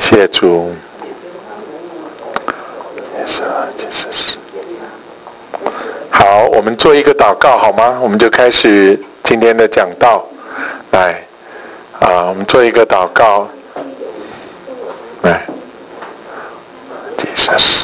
谢主。好，我们做一个祷告好吗？我们就开始今天的讲道。来，我们做一个祷告。来 ，Jesus，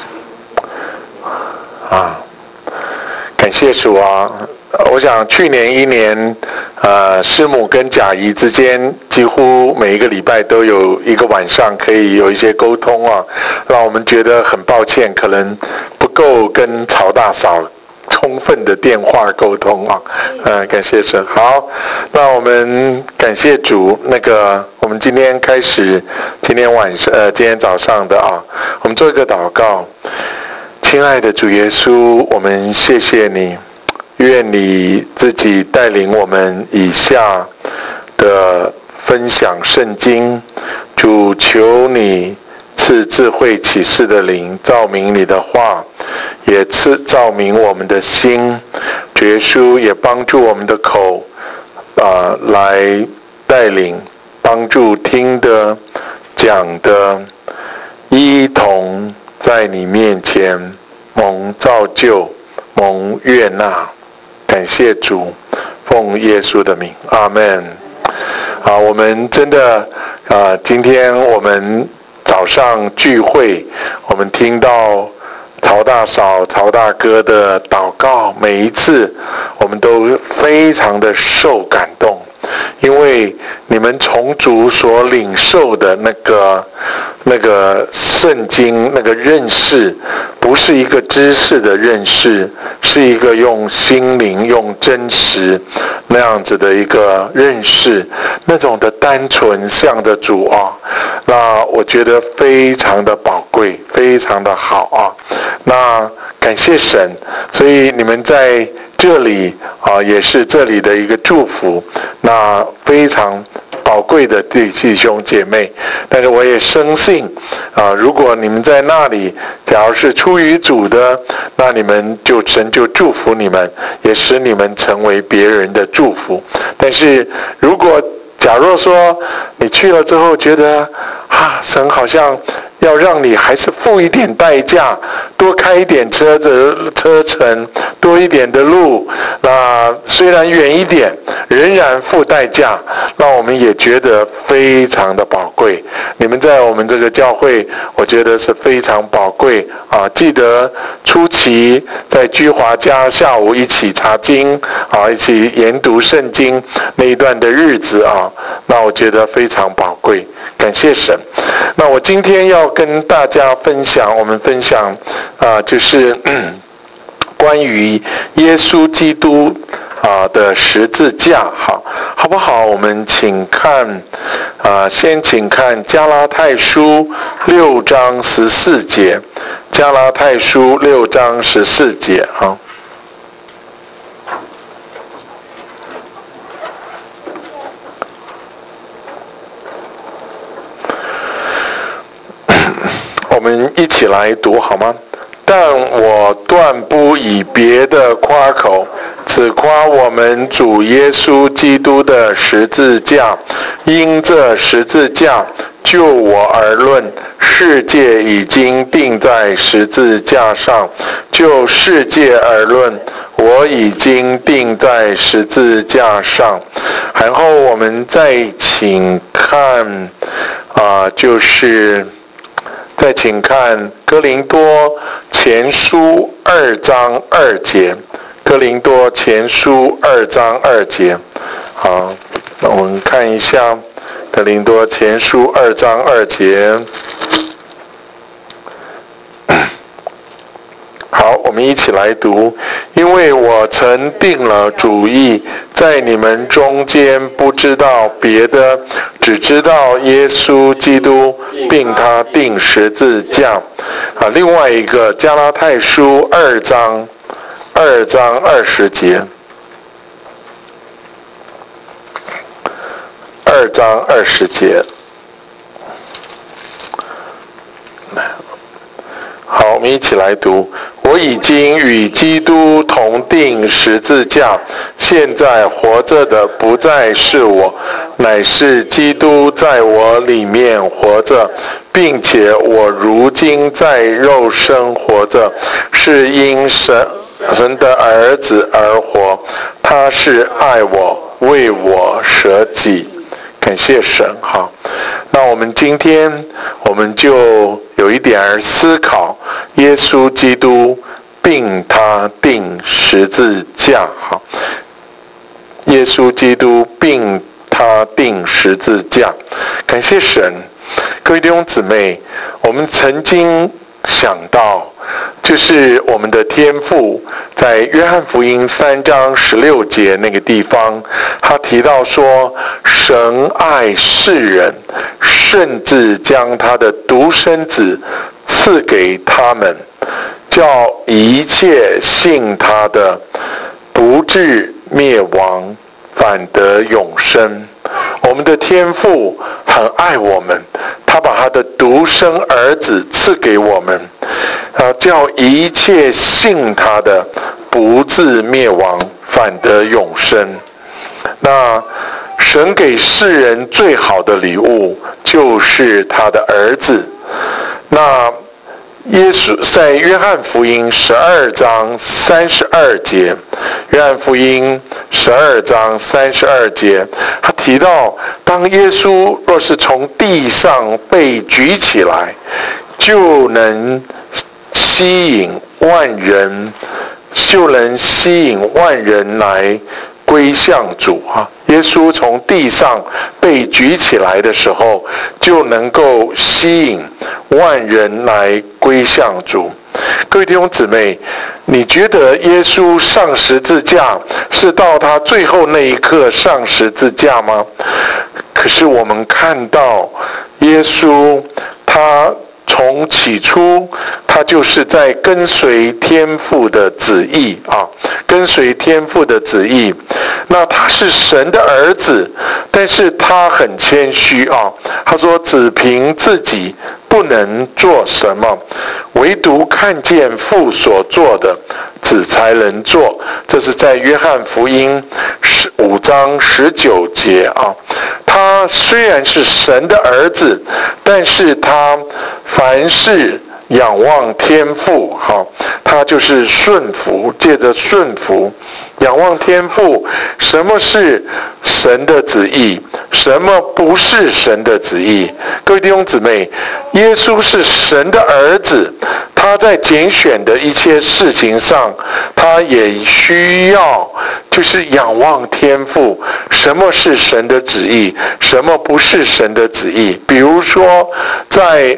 感谢主啊！我想去年一年，师母跟贾姨之间几乎每一个礼拜都有一个晚上可以有一些沟通啊，让我们觉得很抱歉，可能不够跟曹大嫂充分的电话沟通啊。感谢神。好，那我们感谢主。我们今天开始，今天早上的我们做一个祷告。亲爱的主耶稣，我们谢谢你，愿你自己带领我们以下的分享圣经。主，求你赐智慧启示的灵，照明你的话，也照明我们的心。主耶稣也帮助我们的口，来带领帮助听的讲的一同在你面前蒙造就蒙悦纳。感谢主，奉耶稣的名，阿们。我们真的今天我们早上聚会，我们听到曹大嫂、曹大哥的祷告，每一次我们都非常的受感动，因为你们从主所领受的那个圣经那个认识，不是一个知识的认识，是一个用心灵用真实那样子的一个认识，那种的单纯向着主那我觉得非常的宝贵，非常的好那感谢神，所以你们在这里也是这里的一个祝福，那非常宝贵的弟兄姐妹。但是我也深信如果你们在那里假如是出于主的，那神就祝福你们，也使你们成为别人的祝福。但是如果假若说你去了之后觉得神好像要让你还是付一点代价，多开一点车程，多一点的路，那虽然远一点仍然付代价，那我们也觉得非常的宝贵。你们在我们这个教会我觉得是非常宝贵记得初期在居华家下午一起查经一起研读圣经那一段的日子那我觉得非常宝贵，感谢神。那我今天要跟大家分享，我们分享就是关于耶稣基督的十字架，好不好？我们请看先请看加拉太书6章14节，加拉太书6章14节我们一起来读好吗？但我断不以别的夸口，只夸我们主耶稣基督的十字架。因这十字架就我而论，世界已经定在十字架上；就世界而论，我已经定在十字架上。然后我们再请看再请看哥林多前书2章2节，哥林多前书2章2节。好，那我们看一下哥林多前书2章2节。好，我们一起来读。因为我曾定了主意，在你们中间不知道别的，只知道耶稣基督，并他钉十字架。另外一个加拉太书2章20节，2章20节。好，我们一起来读。我已经与基督同定十字架，现在活着的不再是我，乃是基督在我里面活着， 并且我如今在肉身活着，是因神的儿子而活，他是爱我，为我舍己。感谢神。好，那我们今天我们就有一点思考耶稣基督并他定十字架。好，耶稣基督并他定十字架。感谢神。各位弟兄姊妹，我们曾经想到，就是我们的天父在约翰福音3章16节那个地方，他提到说，神爱世人，甚至将他的独生子赐给他们，叫一切信他的不至灭亡，反得永生。我们的天父很爱我们，他把他的独生儿子赐给我们，叫一切信他的不至灭亡，反得永生。那神给世人最好的礼物就是他的儿子。那耶稣在约翰福音12章32节，约翰福音12章32节，他提到，当耶稣若是从地上被举起来，就能吸引万人来归向主啊！耶稣从地上被举起来的时候，就能够吸引万人来归向主。各位弟兄姊妹，你觉得耶稣上十字架是到他最后那一刻上十字架吗？可是我们看到耶稣，他从起初他就是在跟随天父的旨意啊，跟随天父的旨意。那他是神的儿子，但是他很谦虚啊，他说只凭自己不能做什么，唯独看见父所做的，子才能做。这是在约翰福音5章19节啊。他虽然是神的儿子，但是他凡事仰望天父，他就是顺服，借着顺服仰望天父。什么是神的旨意，什么不是神的旨意？各位弟兄姊妹，耶稣是神的儿子，他在拣选的一切事情上，他也需要就是仰望天父，什么是神的旨意，什么不是神的旨意。比如说在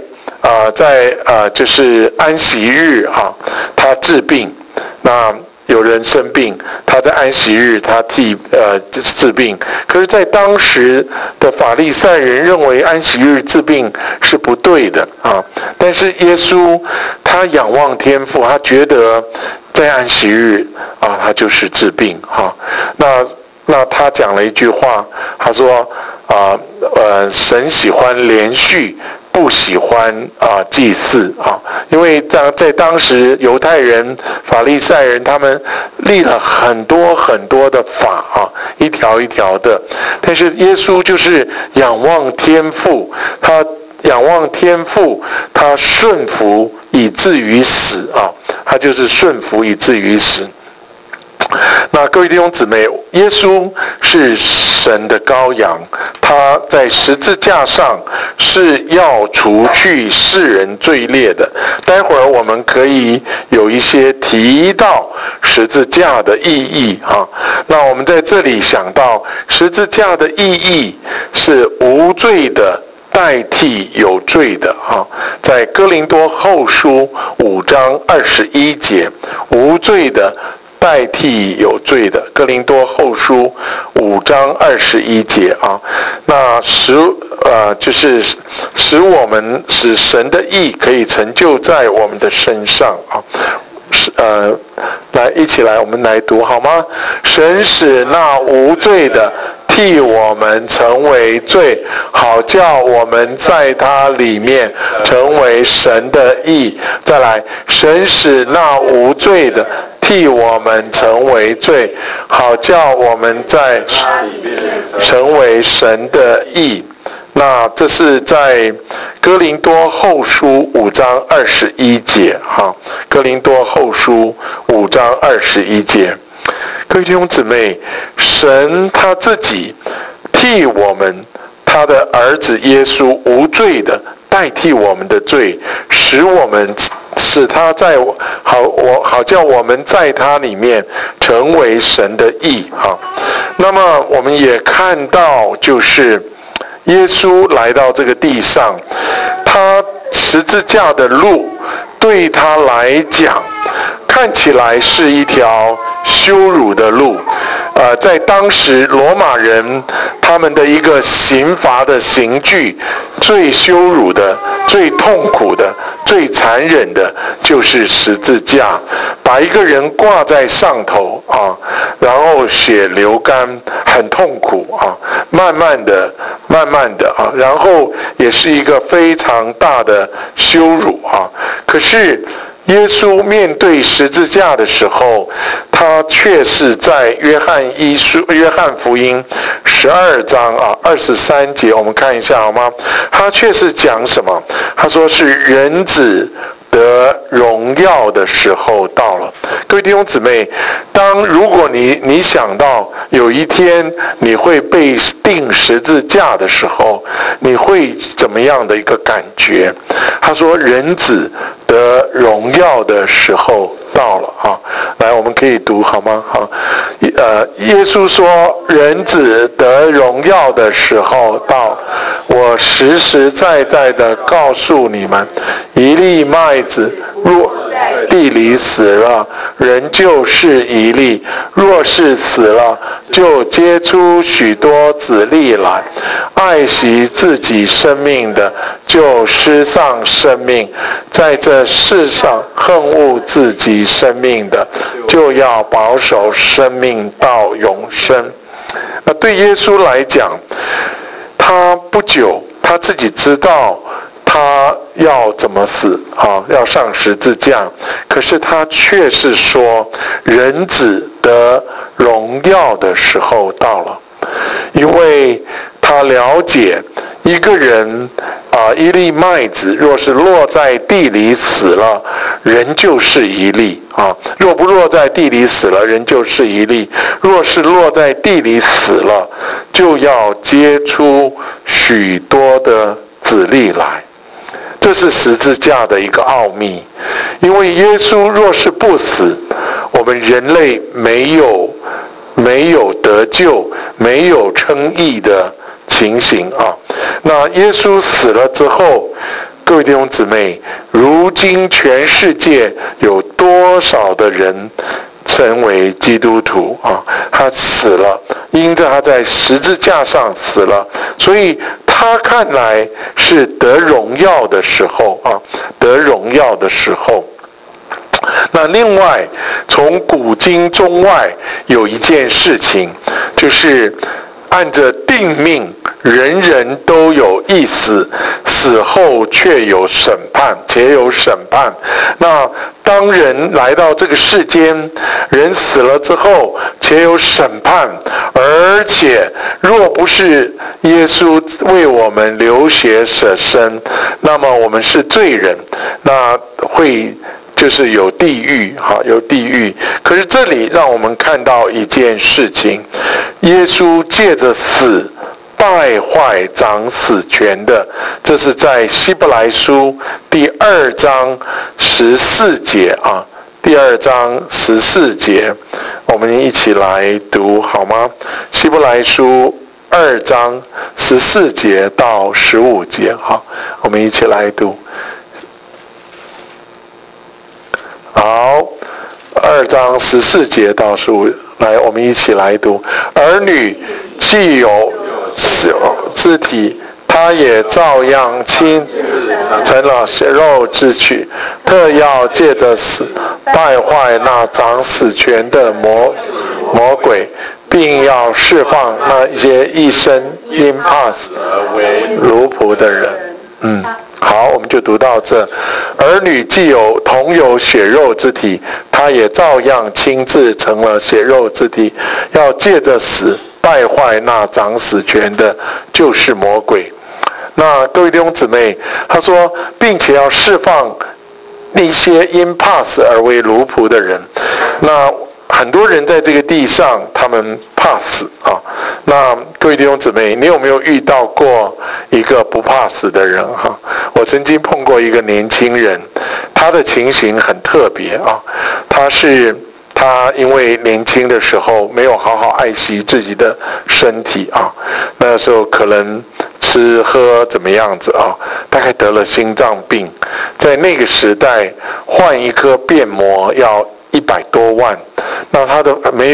就是安息日他治病，那有人生病，他在安息日他治病。可是在当时的法利赛人认为安息日治病是不对的但是耶稣他仰望天父，他觉得在安息日他就是治病那他讲了一句话，他说神喜欢连续，不喜欢祭祀因为在当时犹太人、法利赛人他们立了很多很多的法一条一条的，但是耶稣就是仰望天父，他仰望天父，他顺服以至于死他就是顺服以至于死。那各位弟兄姊妹，耶稣是神的羔羊，他在十字架上是要除去世人罪孽的。待会儿我们可以有一些提到十字架的意义那我们在这里想到十字架的意义是无罪的代替有罪的在哥林多后书5章21节，无罪的代替有罪的。哥林多后书5章21节那就是使神的义可以成就在我们的身上一起来我们来读好吗？神使那无罪的替我们成为罪，好叫我们在他里面成为神的义。再来，神使那无罪的替我们成为罪，好叫我们在成为神的义。那这是在哥林多后书5章21节，哥林多后书5章21节。各位弟兄姊妹，神他自己替我们他的儿子耶稣无罪的代替我们的罪，使他在好叫我们在他里面成为神的义。那么我们也看到，就是耶稣来到这个地上，他十字架的路对他来讲看起来是一条羞辱的路。在当时罗马人他们的一个刑罚的刑具，最羞辱的、最痛苦的、最残忍的就是十字架，把一个人挂在上头然后血流干，很痛苦慢慢的然后也是一个非常大的羞辱可是耶稣面对十字架的时候，他却是在约翰福音12章23节，我们看一下好吗？他却是讲什么？他说是人子得荣耀的时候到了。各位弟兄姊妹，如果你想到有一天你会被钉十字架的时候，你会怎么样的一个感觉？他说人子得荣耀的时候到了来，我们可以读好吗？耶稣说人子得荣耀的时候到，我实实在在的告诉你们，一粒麦子若地里死了，人就是一粒；若是死了，就结出许多子粒来。爱惜自己生命的，就失丧生命；在这世上恨恶自己生命的，就要保守生命到永生。对耶稣来讲，他不久他自己知道他要怎么死要上十字架，可是他却是说人子得荣耀的时候到了，因为他了解一个人一粒麦子若是落在地里死了，人就是一粒若不落在地里死了，人就是一粒；若是落在地里死了，就要结出许多的子粒来。这是十字架的一个奥秘，因为耶稣若是不死，我们人类没有得救，没有称义的情形那耶稣死了之后，各位弟兄姊妹，如今全世界有多少的人成为基督徒他死了，因着他在十字架上死了，所以他看来是得荣耀的时候得荣耀的时候。那另外从古今中外有一件事情，就是按着定命，人人都有一死，死后却有审判，且有审判。那当人来到这个世间，人死了之后，且有审判，而且若不是耶稣为我们流血舍身，那么我们是罪人，那会就是有地狱有地狱。可是这里让我们看到一件事情，耶稣借着死败坏掌死权的，这是在希伯来书第2章14节第2章14节，我们一起来读好吗？希伯来书2章14节到15节我们一起来读。好，2章14节到15，来，我们一起来读。儿女既有肢体，他也照样亲成了血肉之躯，特要借着死败坏那掌死权的魔鬼，并要释放那些一生因怕死而为奴仆的人。好，我们就读到这。儿女既同有血肉之体，他也照样亲自成了血肉之体，要借着死败坏那掌死权的，就是魔鬼。 那各位弟兄姊妹，他说，并且要释放那些因怕死而为奴仆的人。那很多人在这个地上，他们怕死啊。那各位弟兄姊妹，你有没有遇到过一个不怕死的人哈？我曾经碰过一个年轻人，他的情形很特别啊。他因为年轻的时候没有好好爱惜自己的身体啊，那时候可能吃喝怎么样子啊，大概得了心脏病。在那个时代，换一颗变膜要100多万。那他的没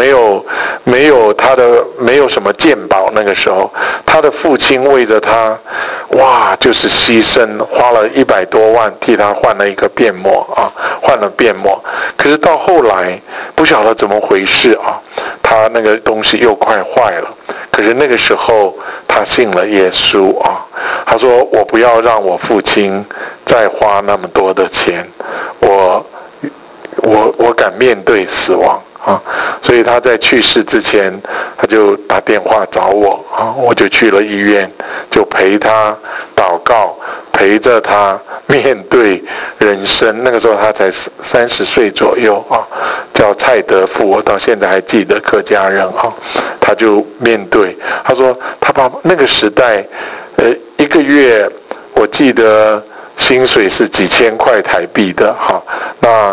有什么健保，那个时候他的父亲为着他，哇，就是牺牲，花了100多万替他换了一个变膜啊，换了变膜。可是到后来不晓得怎么回事啊，他那个东西又快坏了。可是那个时候他信了耶稣啊，他说我不要让我父亲再花那么多的钱，我敢面对死亡啊！所以他在去世之前，他就打电话找我啊，我就去了医院，就陪他祷告，陪着他面对人生。那个时候他才30岁左右啊，叫蔡德富，我到现在还记得，客家人啊，他就面对，他说他爸爸那个时代，一个月我记得薪水是几千块台币的哈，那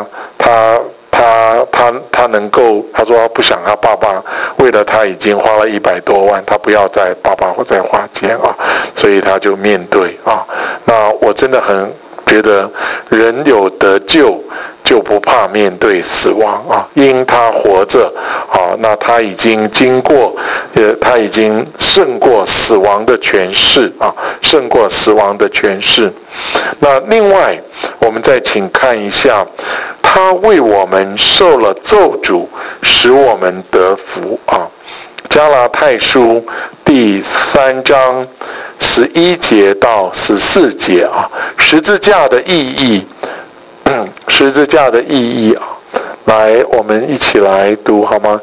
他能够，他说他不想他爸爸为了他已经花了100多万，他不要再爸爸再花钱啊，所以他就面对啊。那我真的很觉得人有得救就不怕面对死亡啊，因他活着啊，那他已经经过，他已经胜过死亡的权势啊，胜过死亡的权势。那另外，我们再请看一下，他为我们受了咒诅，使我们得福啊。加拉太书第3章11节到14节啊，十字架的意义，十字架的意义啊，来，我们一起来读好吗？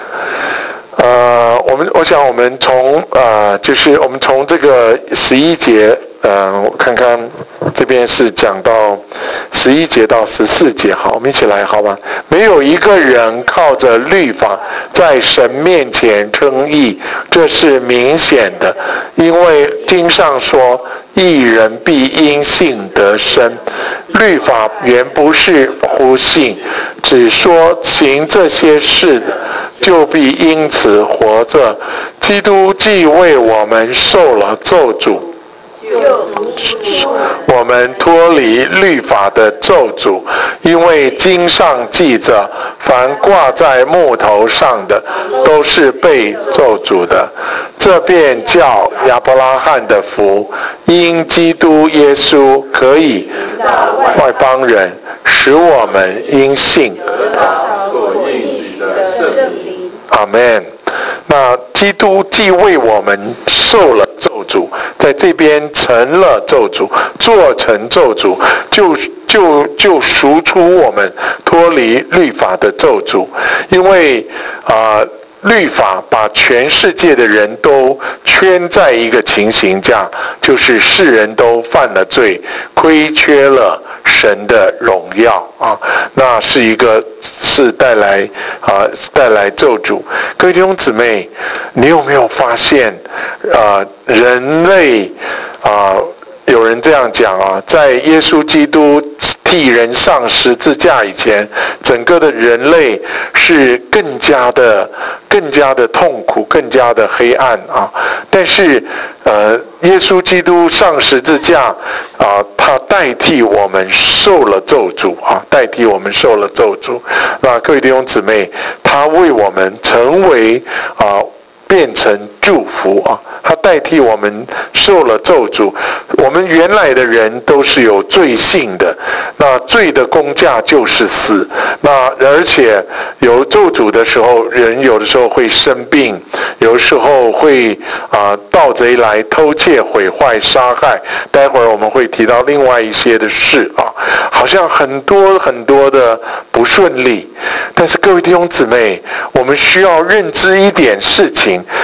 我想我们从就是我们从这个11节，我看看这边是讲到11节到14节，好，我们一起来好吗？没有一个人靠着律法在神面前称义，这是明显的，因为经上说，义人必因信得生。律法原不是乎信，只说行这些事的，就必因此活着。基督既为我们受了咒诅，我们脱离律法的咒诅，因为经上记着，凡挂在木头上的，都是被咒诅的。这便叫亚伯拉罕的福，因基督耶稣可以外邦人，使我们因信所应许的圣灵。阿们。那基督既为我们受了咒诅，在这边成了咒诅，做成咒诅，就赎出我们脱离律法的咒诅。因为律法把全世界的人都圈在一个情形下，就是世人都犯了罪，亏缺了神的荣耀啊，那是带来咒诅。各位弟兄姊妹，你有没有发现人类有人这样讲啊，在耶稣基督替人上十字架以前，整个的人类是更加的痛苦，更加的黑暗啊。但是耶稣基督上十字架他代替我们受了咒诅啊，代替我们受了咒诅。那各位弟兄姊妹，他为我们成为变成祝福啊，他代替我们受了咒诅。我们原来的人都是有罪性的，那罪的工价就是死。那而且有咒诅的时候，人有的时候会生病，有的时候会盗贼来偷窃、毁坏、杀害。待会儿我们会提到另外一些的事啊，好像很多很多的不顺利。但是各位弟兄姊妹，我们需要认知一点事情。耶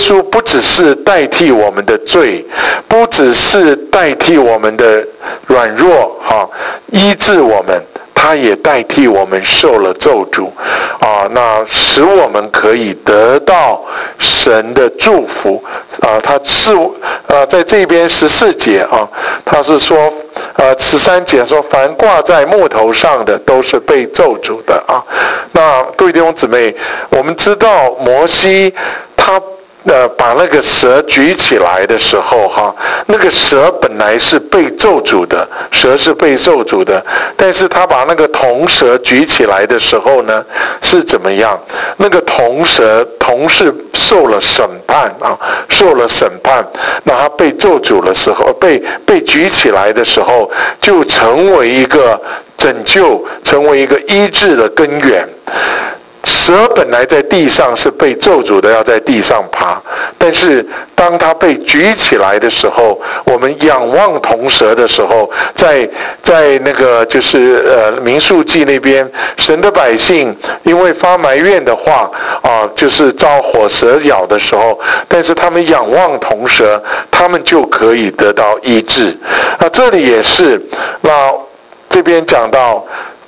稣不只是代替我们的罪，不只是代替我们的软弱，医治我们，他也代替我们受了咒诅那使我们可以得到神的祝福他是在这边14节他是说13节说，凡挂在木头上的都是被咒诅的那各位弟兄姊妹，我们知道摩西他把那个蛇举起来的时候那个蛇本来是被咒诅的，蛇是被咒诅的，但是他把那个铜蛇举起来的时候呢，是怎么样？那个铜是受了审判受了审判，那他被咒诅的时候，被举起来的时候，就成为一个拯救，成为一个医治的根源。蛇本来在地上是被咒诅的，要在地上爬，但是当它被举起来的时候，我们仰望铜蛇的时候，在那个就是民数记那边，神的百姓因为发埋怨的话就是遭火蛇咬的时候，但是他们仰望铜蛇，他们就可以得到医治。这里也是，那这边讲到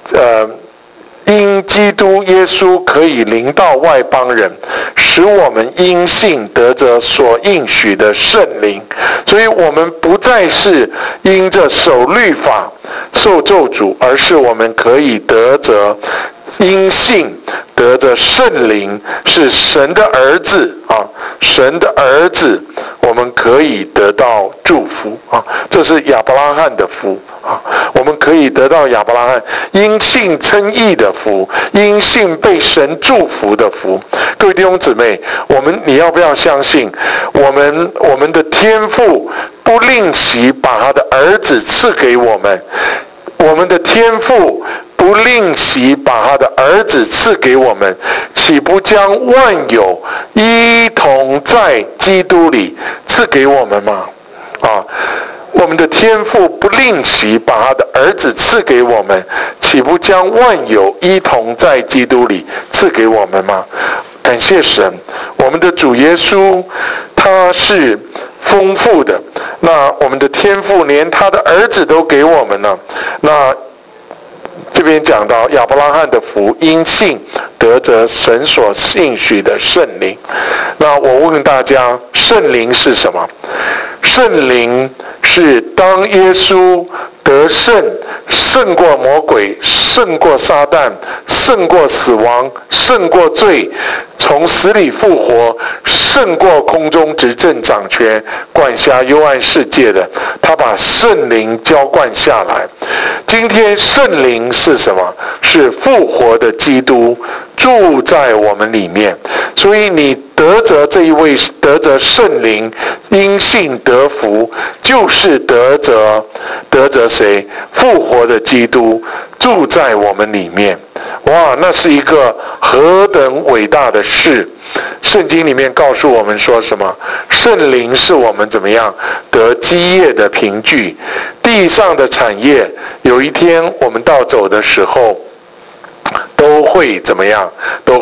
因基督耶稣可以临到外邦人，使我们因信得着所应许的圣灵，所以我们不再是因着守律法受咒诅，而是我们可以得着因信得着圣灵，是神的儿子神的儿子，我们可以得到祝福这是亚伯拉罕的福我们可以得到亚伯拉罕因信称义的福，因信被神祝福的福。各位弟兄姊妹，你要不要相信我们的天父不吝惜把他的儿子赐给我们，我们的天父不吝惜把他的儿子赐给我们，岂不将万有一同在基督里赐给我们吗？我们的天父不吝惜把他的儿子赐给我们，岂不将万有一同在基督里赐给我们吗？感谢神，我们的主耶稣他是丰富的，那我们的天父连他的儿子都给我们了。那这边讲到亚伯拉罕的福，因信得着神所应许的圣灵。那我问大家，圣灵是什么？圣灵是当耶稣得胜过魔鬼，胜过撒旦，胜过死亡，胜过罪，从死里复活，胜过空中执政掌权，管辖幽暗世界的，他把圣灵浇灌下来。今天圣灵是什么？是复活的基督住在我们里面，所以你得着圣灵，因信得福，就是得着谁？复活的基督住在我们里面。哇，那是一个何等伟大的事！圣经里面告诉我们说什么？圣灵是我们怎么样得基业的凭据，地上的产业，有一天我们到走的时候，都会怎么样？都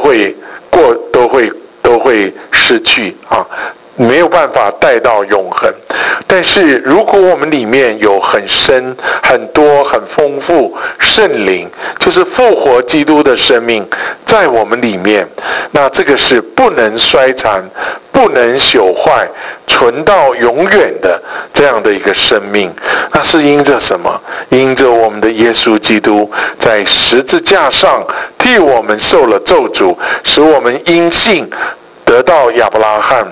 会失去没有办法带到永恒。但是如果我们里面有很深、很多、很丰富圣灵，就是复活基督的生命在我们里面，那这个是不能衰残、不能朽坏、存到永远的这样的一个生命。那是因着什么？因着我们的耶稣基督在十字架上替我们受了咒诅，使我们因信得到亚伯拉罕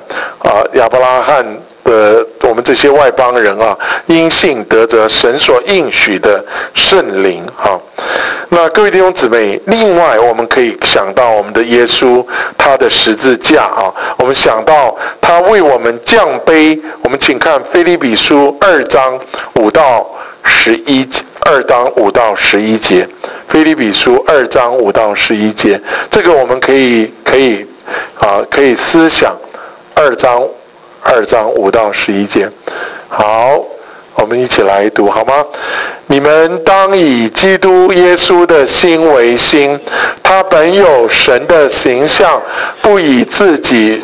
我们这些外邦人因信得着神所应许的圣灵那各位弟兄姊妹，另外我们可以想到我们的耶稣他的十字架我们想到他为我们降卑。我们请看腓立比书2章5到11节。腓立比书2章5到11节，这个我们可以思想2章5到11节。好，我们一起来读好吗？你们当以基督耶稣的心为心，他本有神的形象，不以自己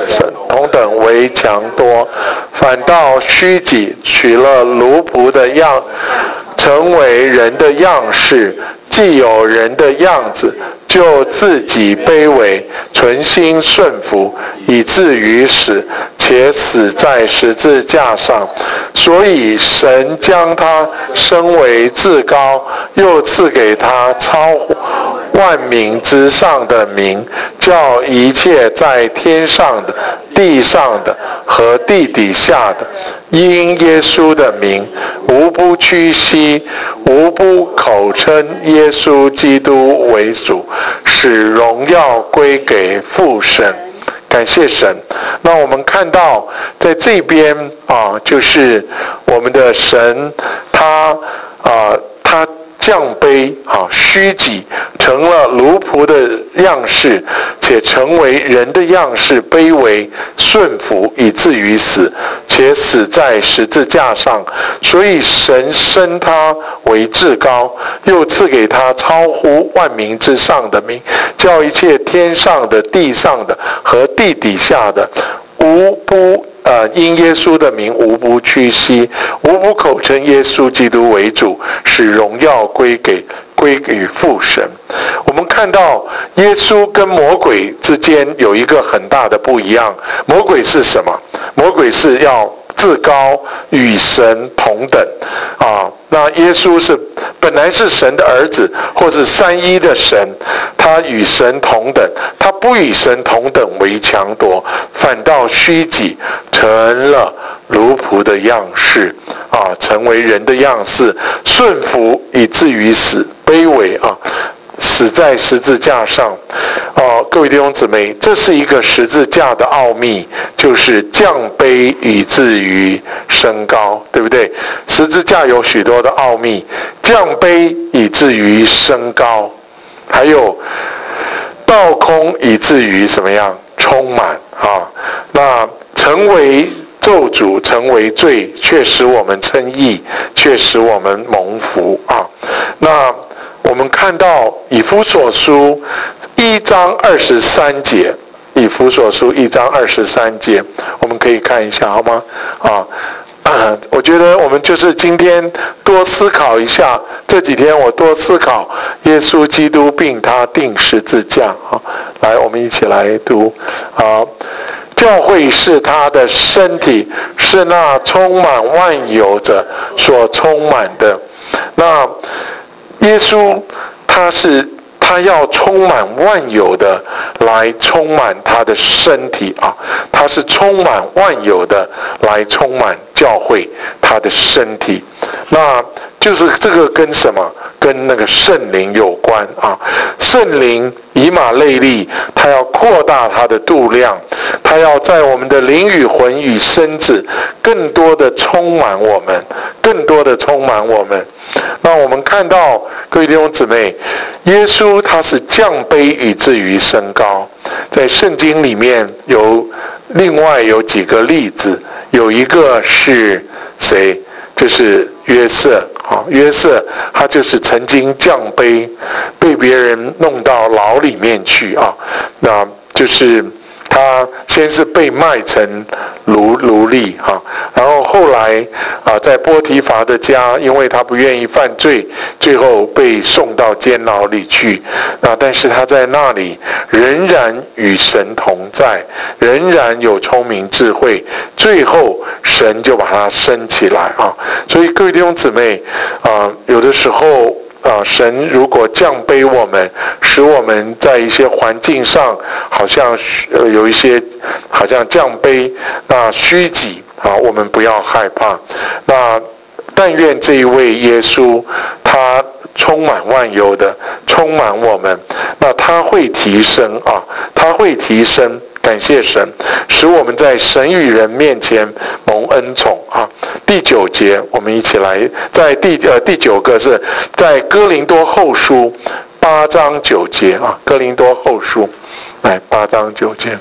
同等为强多，反倒虚己，取了奴仆的样，成为人的样式。既有人的样子，就自己卑微，存心顺服，以至于死，且死在十字架上。所以神将他升为至高，又赐给他超万民之上的名，叫一切在天上的、地上的和地底下的，因耶稣的名，无不屈膝，无不口称耶稣基督为主，使荣耀归给父神。感谢神。那我们看到在这边就是我们的神，他降卑虚己，成了奴仆的样式，且成为人的样式，卑微顺服，以至于死，且死在十字架上。所以神升他为至高，又赐给他超乎万民之上的名，叫一切天上的、地上的和地底下的，无不因耶稣的名无不屈膝，无不口称耶稣基督为主，使荣耀归给父神。我们看到耶稣跟魔鬼之间有一个很大的不一样。魔鬼是什么？魔鬼是要至高，与神同等那耶稣本来是神的儿子，或是三一的神，他与神同等，他不与神同等为强夺，反倒虚己，成了奴仆的样式成为人的样式，顺服以至于死，卑微死在十字架上。各位弟兄姊妹，这是一个十字架的奥秘，就是降卑以至于升高，对不对？十字架有许多的奥秘，降卑以至于升高，还有倒空以至于怎么样？充满那成为咒诅，成为罪，却使我们称义，却使我们蒙福那我们看到以弗所书1章23节，以弗所书1章23节，我们可以看一下好吗？我觉得我们就是今天多思考一下，这几天我多思考耶稣基督并他钉十字架来，我们一起来读教会是他的身体，是那充满万有者所充满的。那耶稣他要充满万有的来充满他的身体他是充满万有的来充满教会他的身体。那就是这个跟什么？跟那个圣灵有关圣灵以马内利，他要扩大他的度量，他要在我们的灵与魂与身子更多的充满我们，更多的充满我们。那我们看到各位弟兄姊妹，耶稣他是降卑以至于升高。在圣经里面另外有几个例子，有一个是谁？就是约瑟约瑟他就是曾经降卑，被别人弄到牢里面去那就是他先是被卖成奴隶然后后来在波提乏的家，因为他不愿意犯罪，最后被送到监牢里去但是他在那里仍然与神同在，仍然有聪明智慧，最后神就把他升起来所以各位弟兄姊妹有的时候神如果降卑我们，使我们在一些环境上好像有一些好像降卑虚己我们不要害怕。那但愿这一位耶稣他充满万有的充满我们，那他会提升他会提升，感谢神，使我们在神与人面前蒙恩宠第9节，我们一起来，在第9个是在哥林多后书8章9节哥林多后书来8章9节，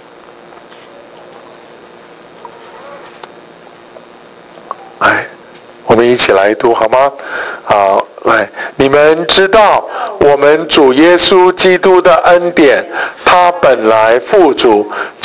来我们一起来读好吗？好，来，你们知道我们主耶稣基督的恩典，他本来富足，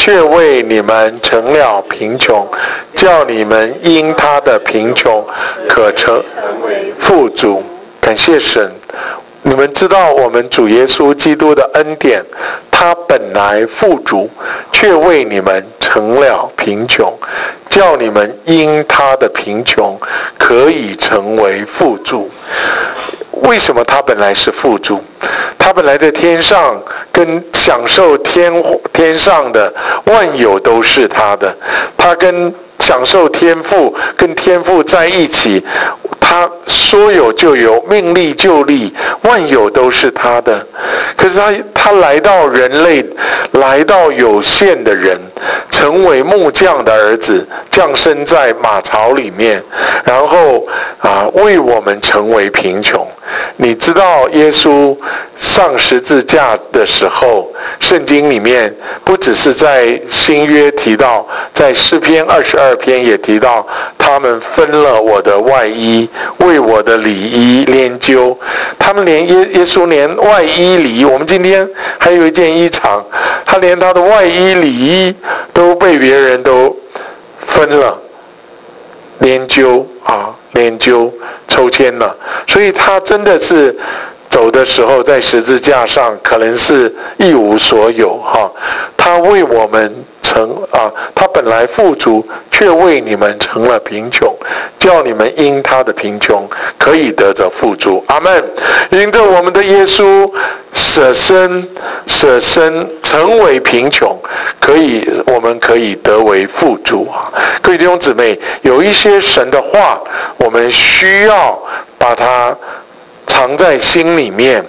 却为你们成了贫穷，叫你们因他的贫穷可成富足。感谢神，你们知道我们主耶稣基督的恩典，他本来富足，却为你们成了贫穷，叫你们因他的贫穷可以成为富足。为什么他本来是富足？他本来在天上跟享受天上的万有都是他的，他跟享受天父跟天父在一起，他说有就有，命立就立，万有都是他的。可是他来到人类，来到有限的人，成为木匠的儿子，降生在马槽里面，然后为我们成为贫穷。你知道耶稣上十字架的时候，圣经里面不只是在新约提到，在诗篇22篇也提到，他们分了我的外衣，为我的里衣拈阄。他们连耶稣连外衣里衣，我们今天还有一件衣裳，他连他的外衣里衣都被别人都分了，拈阄抽签了。所以他真的是走的时候，在十字架上可能是一无所有他为我们他本来富足，却为你们成了贫穷，叫你们因他的贫穷可以得着富足。阿们。因着我们的耶稣舍身成为贫穷，我们可以得为富足。各位弟兄姊妹，有一些神的话，我们需要把它藏在心里面，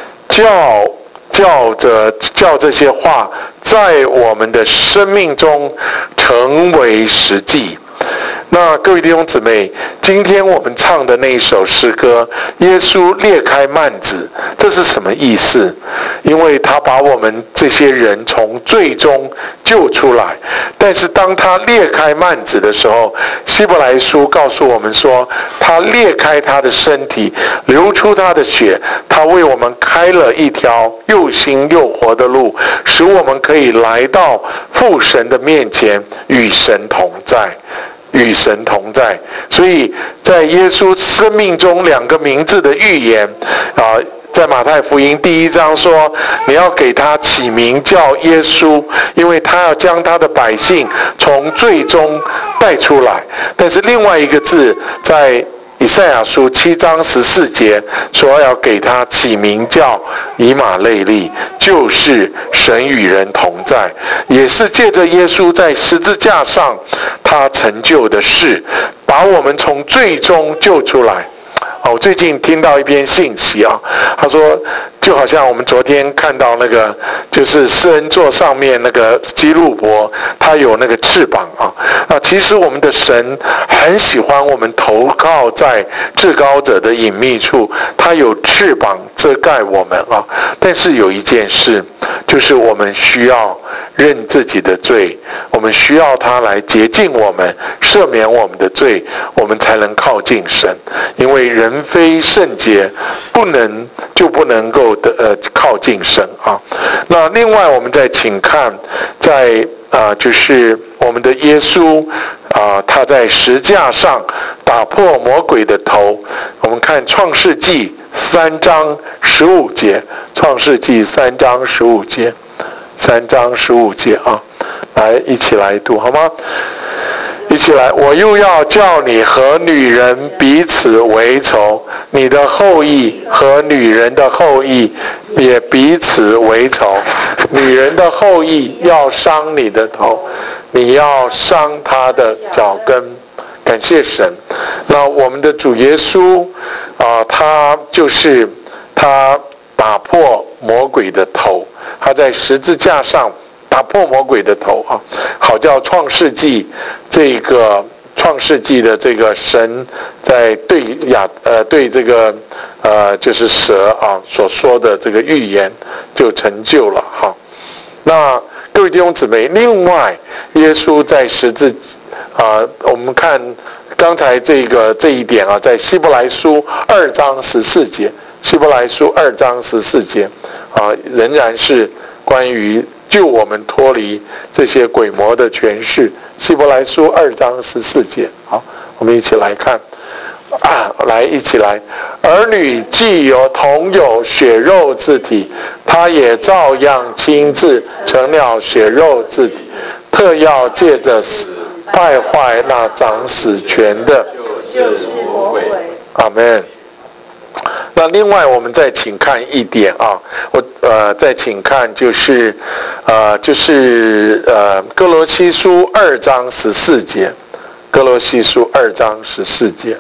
叫这些话在我们的生命中成为实际。那各位弟兄姊妹，今天我们唱的那一首诗歌《耶稣裂开幔子》，这是什么意思？因为他把我们这些人从罪中救出来，但是当他裂开幔子的时候，希伯来书告诉我们说，他裂开他的身体，流出他的血，他为我们开了一条又新又活的路，使我们可以来到父神的面前，与神同在。所以在耶稣生命中两个名字的预言在马太福音第1章说，你要给他起名叫耶稣，因为他要将他的百姓从罪中带出来。但是另外一个字在以赛亚书7章14节说，要给他起名叫以马内利，就是神与人同在，也是借着耶稣在十字架上他成就的事，把我们从罪中救出来。我最近听到一篇信息他说就好像我们昨天看到那个就是施恩座上面那个基路伯，他有那个翅膀其实我们的神很喜欢我们投靠在至高者的隐秘处，他有翅膀遮盖我们但是有一件事，就是我们需要认自己的罪，我们需要他来洁净我们，赦免我们的罪，我们才能靠近神。因为人非圣洁，不能够靠近神那另外我们再请看，在就是我们的耶稣他在十字架上打破魔鬼的头。我们看创世纪3章15节，创世纪3章15节，3章15节来一起来读好吗？一起来，我又要叫你和女人彼此为仇，你的后裔和女人的后裔也彼此为仇。女人的后裔要伤你的头，你要伤她的脚跟。感谢神。那我们的主耶稣他就是他打破魔鬼的头，他在十字架上打破魔鬼的头好叫创世纪的这个神在对这个就是蛇所说的这个预言就成就了那各位弟兄姊妹，另外耶稣在十字我们看刚才这一点在希伯来书2章14节，希伯来书2章14节仍然是关于救我们脱离这些鬼魔的权势。希伯来书2章14节。好，我们一起来看一起来。儿女既同有血肉之体，他也照样亲自成了血肉之体，特要借着败坏那掌死权的， 就是魔鬼。 阿们。那另外我们再请看一点啊，再请看就是哥罗西书2章14节，哥罗西书2章14节。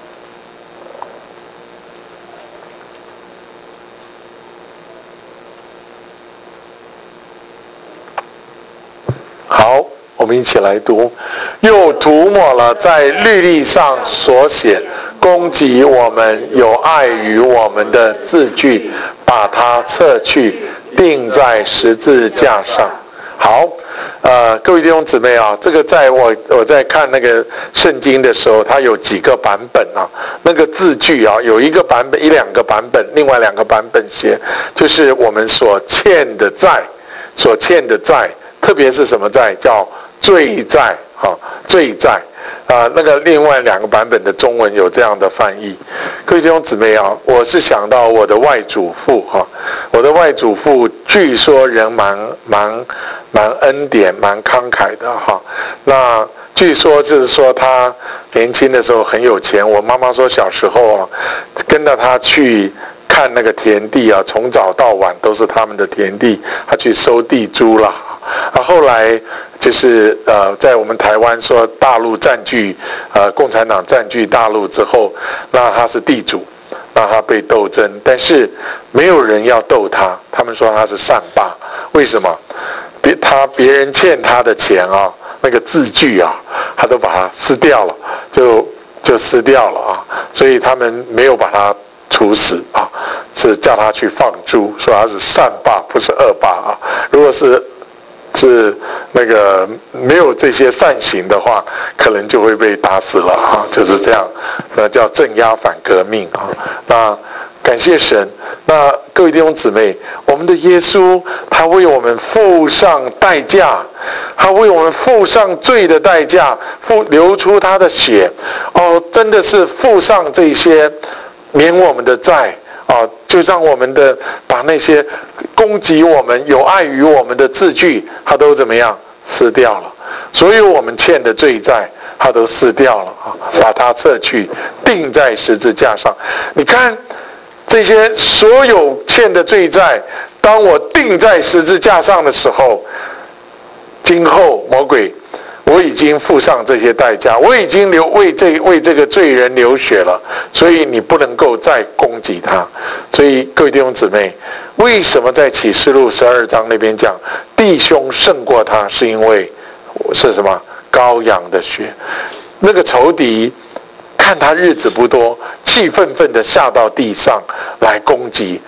好，我们一起来读。又涂抹了在律例上所写攻击我们有碍于我们的字句，把它撤去，钉在十字架上。好，各位弟兄姊妹啊，这个在我在看那个圣经的时候，它有几个版本啊？那个字句啊，有一个版本1-2个版本，另外2个版本写就是我们所欠的债，特别是什么债？叫罪债，罪债。那个另外2个版本的中文有这样的翻译。各位弟兄姊妹啊，我是想到我的外祖父我的外祖父据说人蛮恩典、蛮慷慨的那据说就是说他年轻的时候很有钱。我妈妈说小时候跟着他去看那个田地从早到晚都是他们的田地，他去收地租啦。后来就是在我们台湾说大陆占据共产党占据大陆之后，那他是地主，那他被斗争，但是没有人要斗他，他们说他是善霸。为什么？别人欠他的钱那个字据他都把它撕掉了，就撕掉了所以他们没有把他处死是叫他去放猪，说他是善霸不是恶霸如果是那个没有这些善行的话，可能就会被打死了就是这样，那叫镇压反革命那感谢神。那各位弟兄姊妹，我们的耶稣他为我们付上代价，他为我们付上罪的代价，流出他的血真的是付上这些免我们的债就让我们的把那些攻击我们有碍于我们的字句，他都怎么样撕掉了。所有我们欠的罪债他都撕掉了把它撤去，钉在十字架上。你看这些所有欠的罪债，当我钉在十字架上的时候，今后魔鬼我已经付上这些代价，我已经为这个罪人流血了，所以你不能够再攻击他。所以各位弟兄姊妹，为什么在启示录12章那边讲弟兄胜过他，是因为是什么？羔羊的血。那个仇敌看他日子不多，气愤愤的下到地上来攻击。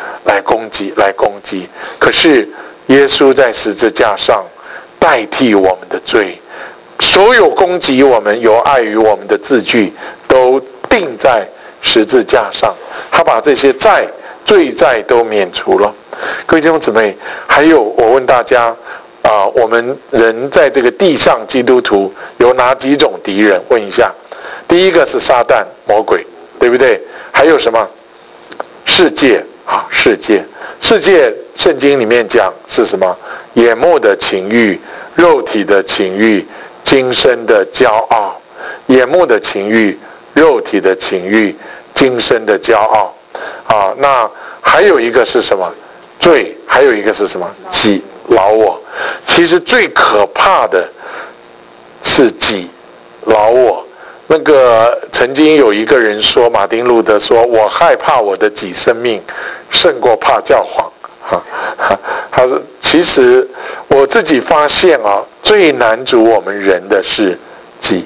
可是耶稣在十字架上代替我们的罪，所有攻击我们有碍于我们的字句都钉在十字架上，他把这些罪债都免除了。各位弟兄姊妹，还有我问大家我们人在这个地上基督徒有哪几种敌人？问一下。第一个是撒旦魔鬼，对不对？还有什么？世界世界圣经里面讲是什么？眼目的情欲，肉体的情欲，今生的骄傲。眼目的情欲，肉体的情欲，今生的骄傲那还有一个是什么？罪。还有一个是什么？己，老我。其实最可怕的是己，老我。那个曾经有一个人说，马丁路德说，我害怕我的己生命胜过怕教皇他说其实我自己发现最难主我们人的是己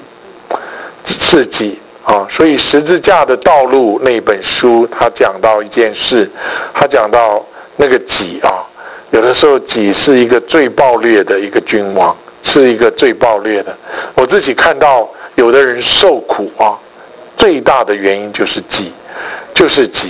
所以十字架的道路那本书他讲到一件事，他讲到那个己有的时候己是一个最暴虐的一个君王，是一个最暴虐的。我自己看到有的人受苦最大的原因就是己。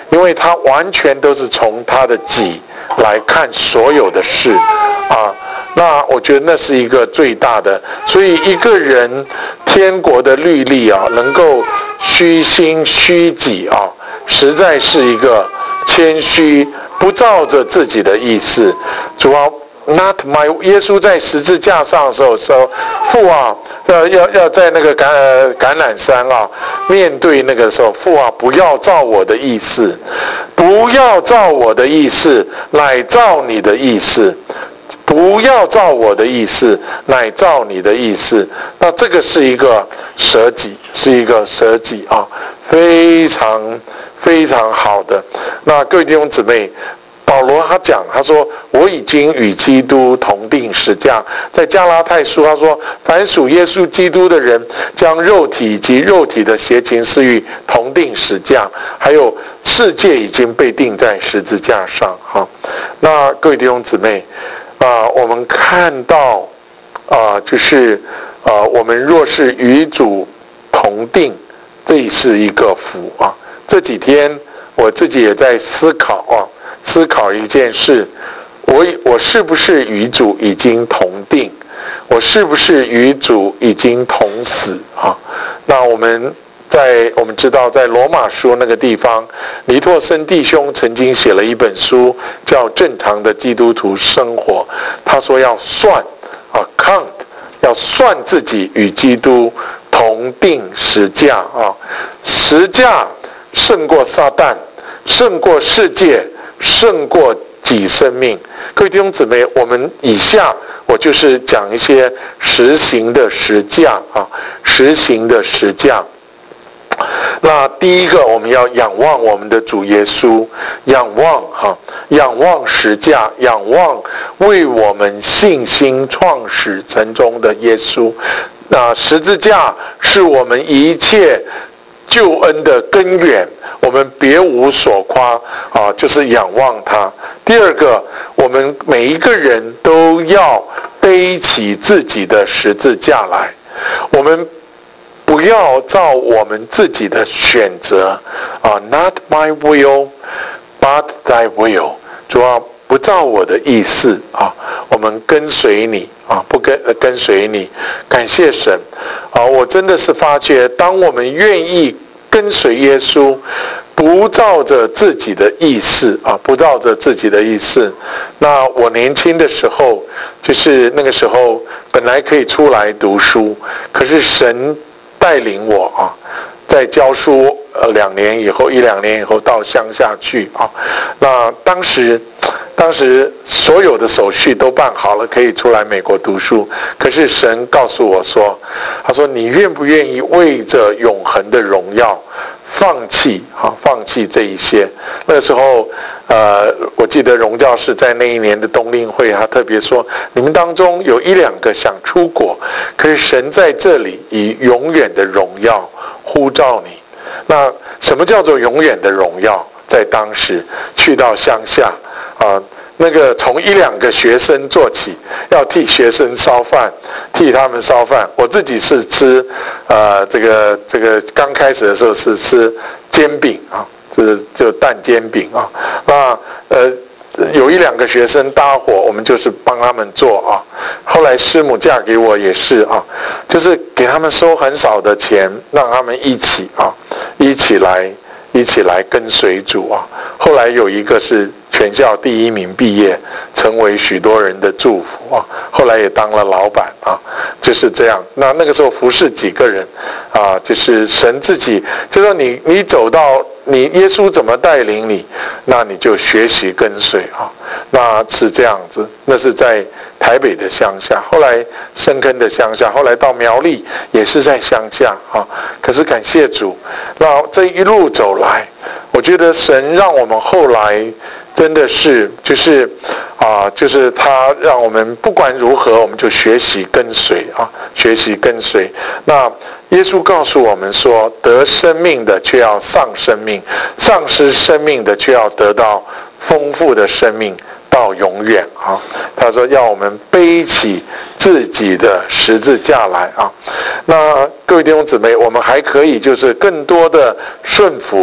因为他完全都是从他的己来看所有的事啊。那我觉得那是一个最大的，所以一个人天国的律例啊，能够虚心虚己啊，实在是一个谦虚，不照着自己的意思。主啊 ，Not my， 耶稣在十字架上的时候说：“父啊，要在那个橄榄山啊，面对那个时候，父啊，不要照我的意思，不要照我的意思，乃照你的意思。”不要照我的意思，乃照你的意思。那这个是一个舍己，是一个舍己啊，非常非常好的。那各位弟兄姊妹，保罗他说我已经与基督同定十架。在加拉太书他说，凡属耶稣基督的人，将肉体及肉体的邪情私欲同定十架，还有世界已经被钉在十字架上。那各位弟兄姊妹。我们看到就是我们若是与主同定，这是一个福啊。这几天我自己也在思考一件事，我是不是与主已经同定？我是不是与主已经同死啊？那我们知道，在罗马书那个地方，尼托森弟兄曾经写了一本书，叫《正常的基督徒生活》。他说要算count， 要算自己与基督同定十架啊。十架胜过撒旦，胜过世界，胜过己生命。各位弟兄姊妹，我们以下我就是讲一些实行的十架啊，实行的十架。那第一个，我们要仰望我们的主耶稣，仰望十架，仰望为我们信心创始成终的耶稣。那十字架是我们一切救恩的根源，我们别无所夸啊，就是仰望他。第二个，我们每一个人都要背起自己的十字架来，我们不要照我们自己的选择，Not my will, but thy will。主啊，不照我的意思啊，我们跟随你啊，不跟随你。感谢神啊！我真的是发觉，当我们愿意跟随耶稣，不照着自己的意思啊，不照着自己的意思。那我年轻的时候，就是那个时候本来可以出来读书，可是神带领我啊，在教书1-2年以后到乡下去啊。那当时所有的手续都办好了，可以出来美国读书。可是神告诉我说，他说你愿不愿意为着永恒的荣耀放弃这一些？那个时候我记得荣教士在那一年的冬令会，他特别说，你们当中有1-2个想出国，可是神在这里以永远的荣耀呼召你。那什么叫做永远的荣耀？在当时去到乡下那个从1-2个学生做起，要替学生烧饭，替他们烧饭。我自己是吃这个刚开始的时候是吃煎饼啊，就蛋煎饼啊。那有1-2个学生搭伙，我们就是帮他们做啊。后来师母嫁给我也是啊，就是给他们收很少的钱，让他们一起来跟随主啊。后来有一个是全校第1名毕业，成为许多人的祝福啊。后来也当了老板啊，就是这样。那个时候服侍几个人啊，就是神自己就说你走到你耶稣怎么带领你，那你就学习跟随啊。那是这样子，那是在台北的乡下，后来深坑的乡下，后来到苗栗也是在乡下啊。可是感谢主，那这一路走来，我觉得神让我们后来真的是就是他让我们不管如何，我们就学习跟随啊，学习跟随。那耶稣告诉我们说，得生命的却要丧生命，丧失生命的却要得到丰富的生命到永远啊。他说要我们背起自己的十字架来啊。那各位弟兄姊妹，我们还可以就是更多的顺服，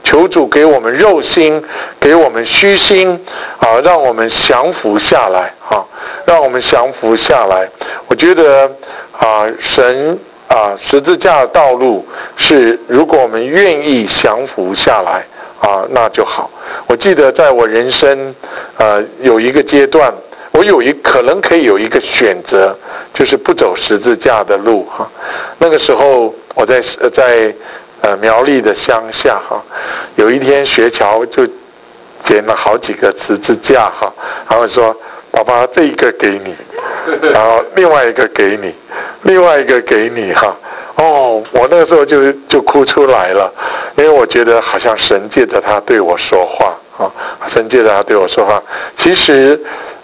求主给我们肉心，给我们虚心啊，让我们降服下来啊，让我们降服下来。我觉得神十字架的道路是，如果我们愿意降服下来那就好。我记得在我人生有一个阶段，我可能可以有一个选择，就是不走十字架的路那个时候我在苗栗的乡下有一天学乔就捡了好几个十字架然后说：“爸爸，这一个给你，然后另外一个给你，另外一个给你我那个时候就哭出来了，因为我觉得好像神借着他对我说话神借着他对我说话。其实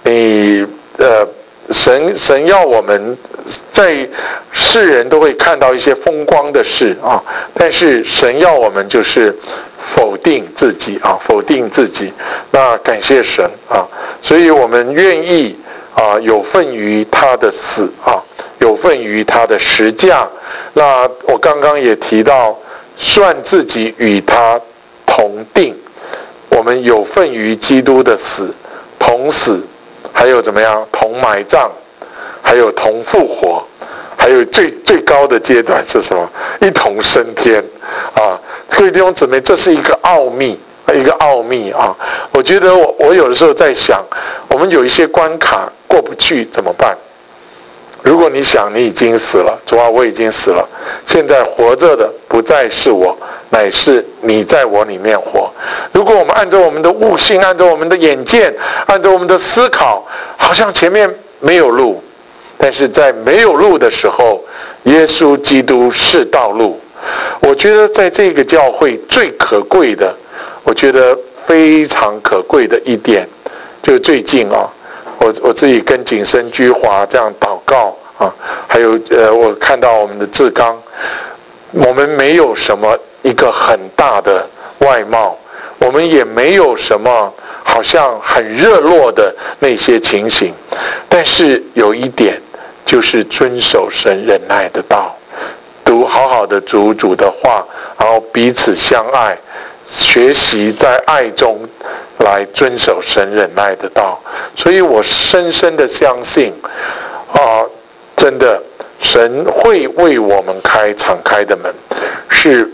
神要我们在世人都会看到一些风光的事但是神要我们就是否定自己否定自己。那感谢神所以我们愿意有份于他的死有份于他的十架。那我刚刚也提到，算自己与他同定，我们有份于基督的死，同死，还有怎么样？同埋葬，还有同复活，还有最高的阶段是什么？一同升天各位弟兄姊妹，这是一个奥秘，我觉得我有的时候在想，我们有一些关卡过不去怎么办？如果你想你已经死了，主啊，我已经死了，现在活着的不再是我，乃是你在我里面活。如果我们按照我们的悟性，按照我们的眼见，按照我们的思考，好像前面没有路，但是在没有路的时候，耶稣基督是道路。我觉得在这个教会最可贵的，我觉得非常可贵的一点，就是最近我自己跟景深居华这样祷告还有我看到我们的志刚，我们没有什么一个很大的外貌，我们也没有什么好像很热络的那些情形，但是有一点就是遵守神忍耐的道，好好的读主的话，然后彼此相爱，学习在爱中来遵守神忍耐的道。所以我深深的相信真的神会为我们敞开的门，是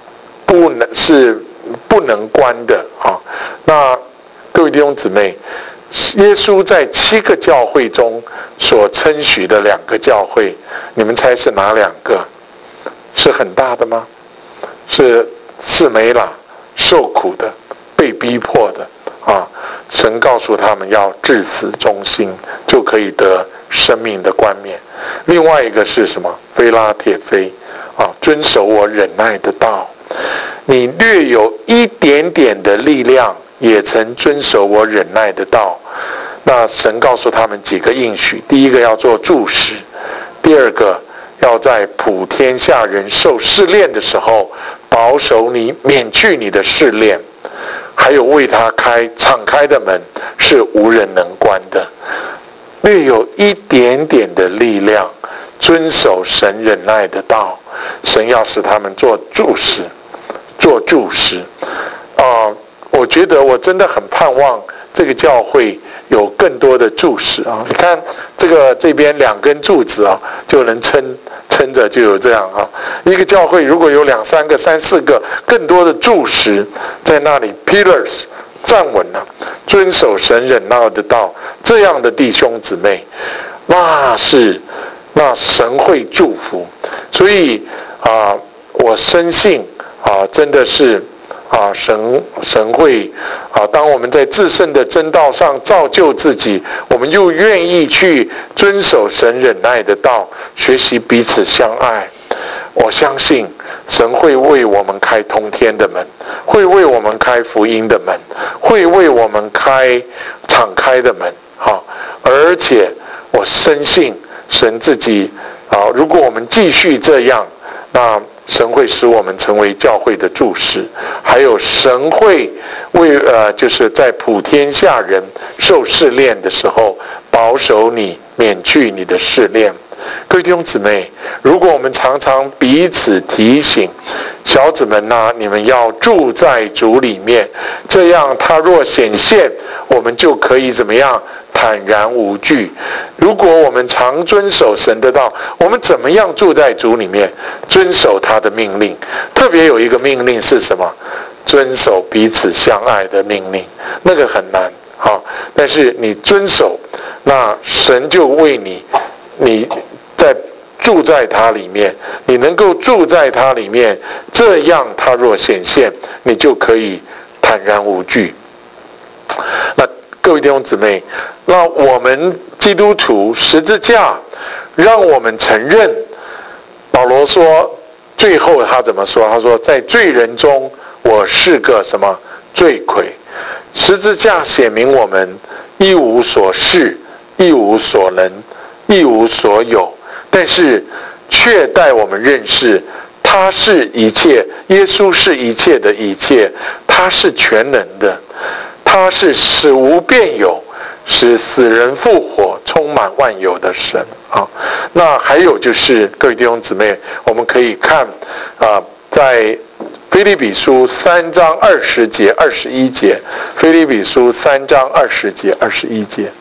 不能关的那各位弟兄姊妹，耶稣在7个教会中所称许的2个教会，你们猜是哪2个？是很大的吗？是士美拉受苦的，被逼迫的神告诉他们要至死忠心，就可以得生命的冠冕。另外一个是什么？非拉铁非遵守我忍耐的道。你略有一点点的力量，也曾遵守我忍耐的道。那神告诉他们几个应许：第一个要做柱石，第二个要在普天下人受试炼的时候，保守你，免去你的试炼。还有为他敞开的门是无人能关的。略有一点点的力量，遵守神忍耐的道，神要使他们做柱石。我觉得我真的很盼望这个教会有更多的柱石你看这边2根柱子就能撑着，就有这样一个教会如果有2、3个、3、4个更多的柱石在那里 pillars 站稳了，遵守神忍耐的道，这样的弟兄姊妹，那神会祝福。所以我深信真的是神会当我们在至圣的真道上造就自己，我们又愿意去遵守神忍耐的道，学习彼此相爱，我相信神会为我们开通天的门，会为我们开福音的门，会为我们敞开的门而且我深信神自己如果我们继续这样，那神会使我们成为教会的柱石，还有神会为就是在普天下人受试炼的时候，保守你，免去你的试炼。各位弟兄姊妹，如果我们常常彼此提醒， 小子们啊，你们要住在主里面，这样他若显现，我们就可以怎么样？坦然无惧。如果我们常遵守神的道，我们怎么样住在主里面？遵守他的命令。特别有一个命令是什么？遵守彼此相爱的命令。那个很难，但是你遵守，那神就为你在住在他里面，你能够住在他里面，这样他若显现，你就可以坦然无惧。那各位弟兄姊妹，那我们基督徒十字架让我们承认，保罗说最后他怎么说？他说在罪人中我是个什么罪魁。十字架显明我们一无所事，一无所能，一无所有，但是却带我们认识他是一切，耶稣是一切的一切，他是全能的，他是使无变有，使死人复活，充满万有的神啊。那还有就是各位弟兄姊妹，我们可以看在腓立比书3章20节21节，腓立比书3章20节21节，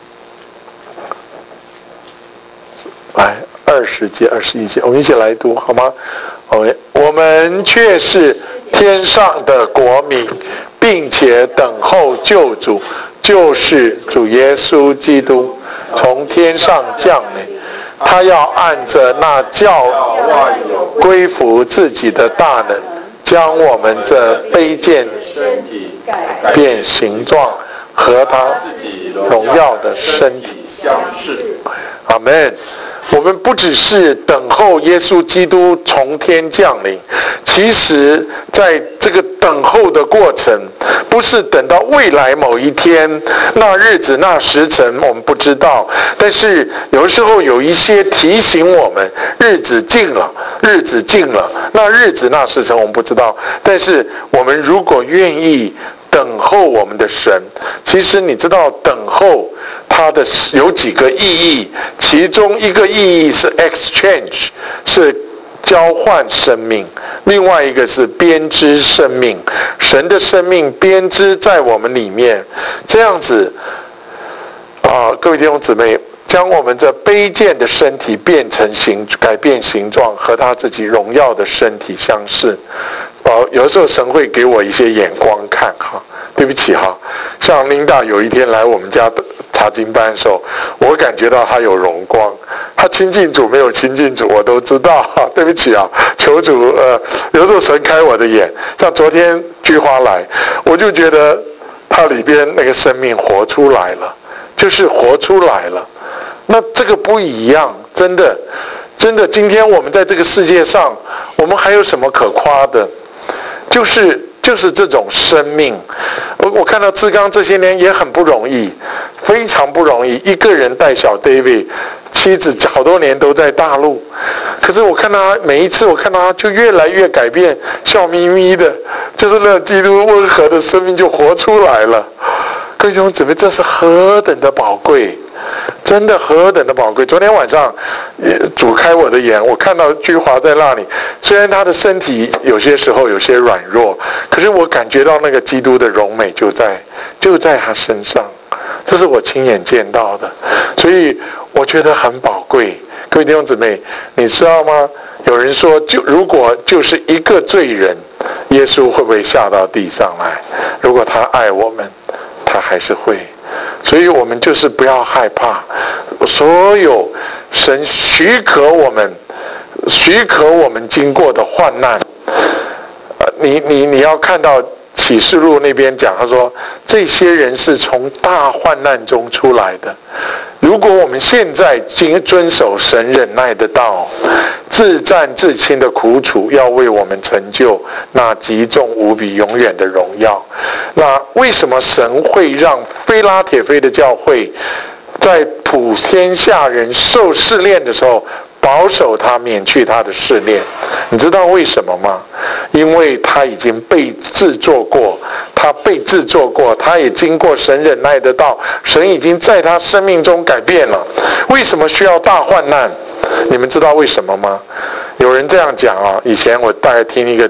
来20节21节，我们一起来读好吗？我们却是天上的国民，并且等候救主，就是主耶稣基督从天上降临。他要按着那叫归服自己的大能，将我们这卑贱身体改变形状，和他自己荣耀的身体相似。阿们。我们不只是等候耶稣基督从天降临，其实在这个等候的过程，不是等到未来某一天，那日子那时辰我们不知道，但是有时候有一些提醒我们日子近了，日子近了，那日子那时辰我们不知道，但是我们如果愿意等候我们的神，其实你知道等候它的有几个意义，其中一个意义是 exchange， 是交换生命，另外一个是编织生命，神的生命编织在我们里面，这样子各位弟兄姊妹，将我们这卑贱的身体改变形状，和他自己荣耀的身体相似。有的时候神会给我一些眼光看哈，对不起哈，像琳达有一天来我们家查经班的时候，我感觉到他有荣光，他亲近主没有亲近主我都知道哈，对不起啊，求主有时候神开我的眼，像昨天菊花来，我就觉得他里边那个生命活出来了，就是活出来了。那这个不一样，真的，今天我们在这个世界上，我们还有什么可夸的？就是这种生命。我看到志刚这些年也很不容易，非常不容易，一个人带小 David， 妻子好多年都在大陆，可是我看到他每一次，我看到他就越来越改变，笑眯眯的，就是那基督温和的生命就活出来了。各位弟兄姊妹，这是何等的宝贵，真的何等的宝贵。昨天晚上主开我的眼，我看到菊华在那里，虽然他的身体有些时候有些软弱，可是我感觉到那个基督的荣美就在他身上，这是我亲眼见到的，所以我觉得很宝贵。各位弟兄姊妹，你知道吗？有人说，如果就是一个罪人，耶稣会不会下到地上来？如果他爱我们，他还是会。所以我们就是不要害怕，所有神许可我们经过的患难，你要看到启示录那边讲，他说这些人是从大患难中出来的。如果我们现在遵守神忍耐的道，自战自亲的苦楚，要为我们成就那极重无比永远的荣耀。那为什么神会让非拉铁非的教会在普天下人受试炼的时候保守他，免去他的试炼？你知道为什么吗？因为他已经被制作过，他也经过神忍耐的道，神已经在他生命中改变了。为什么需要大患难？你们知道为什么吗？有人这样讲啊，以前我大概听一个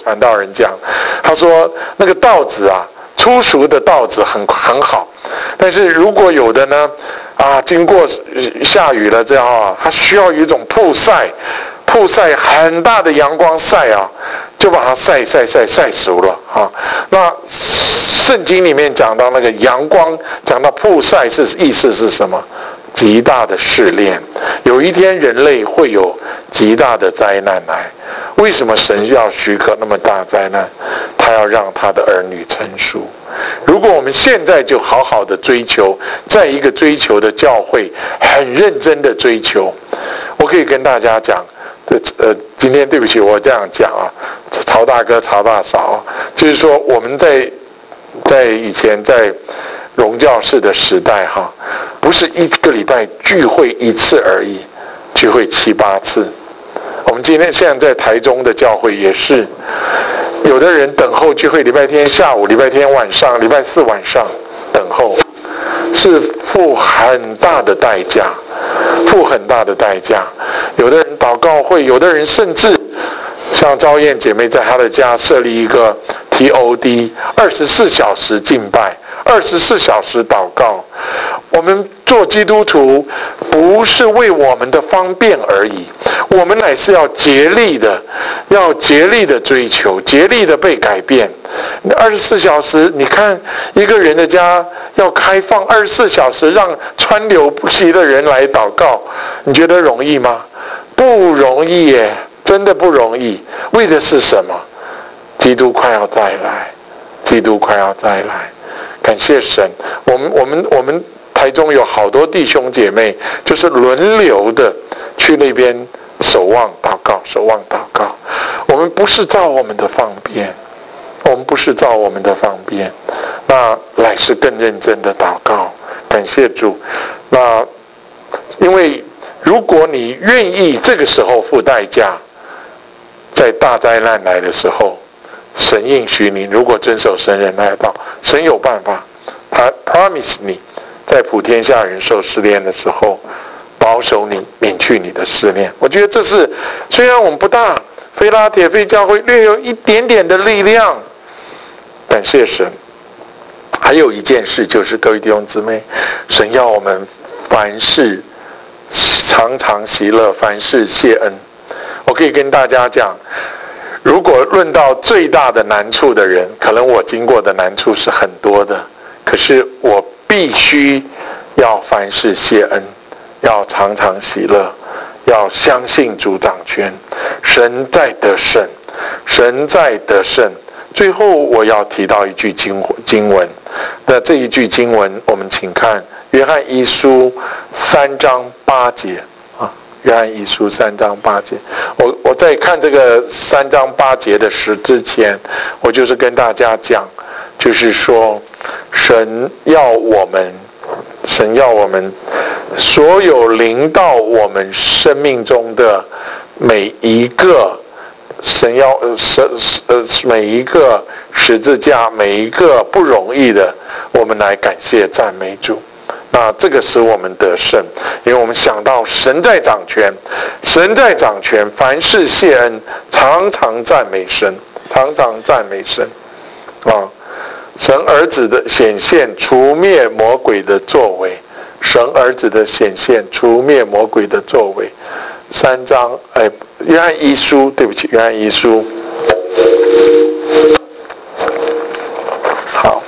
传道人讲，他说那个稻子啊，初熟的稻子很好，但是如果有的呢，经过下雨了这样啊，它需要有一种曝晒很大的阳光晒啊，就把它晒熟了啊。那圣经里面讲到那个阳光，讲到曝晒意思是什么？极大的试炼，有一天人类会有极大的灾难来。为什么神要许可那么大的灾难？他要让他的儿女成熟。如果我们现在就好好的追求，在一个追求的教会，很认真的追求，我可以跟大家讲，今天对不起我这样讲啊，曹大哥曹大嫂，就是说我们在以前在荣教士的时代哈，不是一个礼拜聚会一次而已，聚会7、8次。我们现在在台中的教会也是，有的人等候聚会，礼拜天下午、礼拜天晚上、礼拜四晚上等候，是付很大的代价，有的人祷告会，有的人甚至像昭燕姐妹在她的家设立一个 TOD 24小时敬拜，24小时祷告。我们做基督徒不是为我们的方便而已，我们乃是要竭力的追求，竭力的被改变。24小时，你看一个人的家要开放24小时，让川流不息的人来祷告，你觉得容易吗？不容易耶，真的不容易。为的是什么？基督快要再来，感谢神。我们台中有好多弟兄姐妹，就是轮流的去那边守望祷告。我们不是照我们的方便，那乃是更认真的祷告。感谢主。那因为如果你愿意这个时候付代价，在大灾难来的时候，神应许你，如果遵守神人来道，神有办法，他 promise 你，在普天下人受试炼的时候，保守你，免去你的试炼。我觉得这是，虽然我们不大，非拉铁非教会略有一点点的力量，感谢神。还有一件事就是，各位弟兄姊妹，神要我们凡事常常喜乐，凡事谢恩。我可以跟大家讲，如果论到最大的难处的人，可能我经过的难处是很多的，可是我必须要凡事谢恩，要常常喜乐，要相信主掌权，神在得胜。最后我要提到一句经文，那这一句经文我们请看约翰一书3章8节啊，约翰一书3章8节。我在看这个3章8节的时之前，我就是跟大家讲，就是说神要我们所有临到我们生命中的每一个每一个十字架，每一个不容易的，我们来感谢赞美主。那这个使我们得胜，因为我们想到神在掌权，凡事谢恩，常常赞美神啊！神儿子的显现，除灭魔鬼的作为。3章，约翰一书，对不起，约翰一书。好，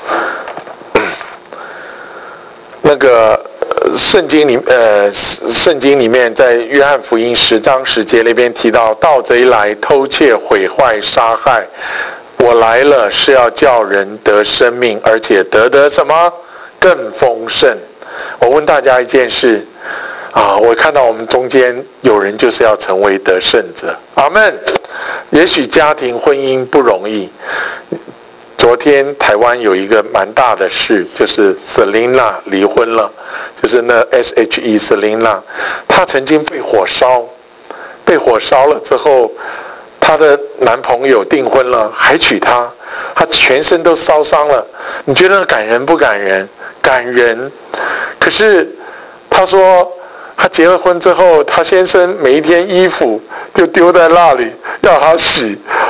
那个圣经里面在约翰福音10章10节那边提到，盗贼来偷窃毁坏杀害，我来了是要叫人得生命，而且得什么？更丰盛。我问大家一件事我看到我们中间有人就是要成为得胜者，阿们。也许家庭婚姻不容易，昨天台湾有一个蛮大的事，就是 Selina 离婚了，就是那 SHE Selina， 她曾经被火烧了之后，她的男朋友订婚了，还娶她，她全身都烧伤了。你觉得感人不感人？感人。可是她说，她结了婚之后，她先生每一天衣服就丢在那里，要她洗。